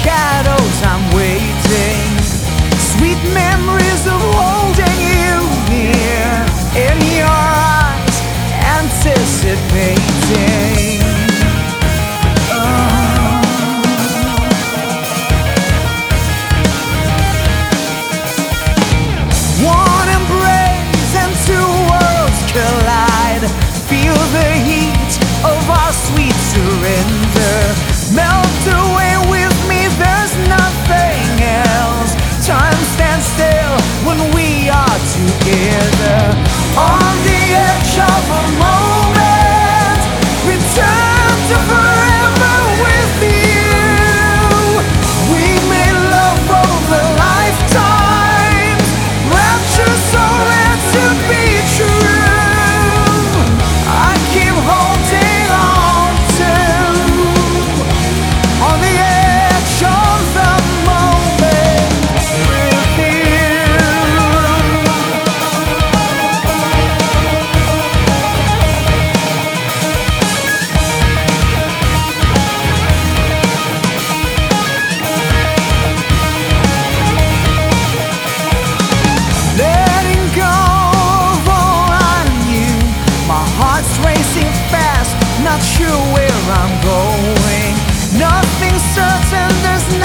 shadows, I'm waiting. Sweet memories of holding you near. In your eyes, anticipating. One embrace and two worlds collide. Feel the heat of our sweet surrender. Melt away with me, there's nothing else. Time stands still when we are together. On the edge of a moment, return to forever with you. We made love over lifetimes. Rapture so rare to be true. I keep holding on to. On the edge of the moment with you. Letting go of all I knew. My heart's racing fast, not sure where I'm going. Nothing's certain, there's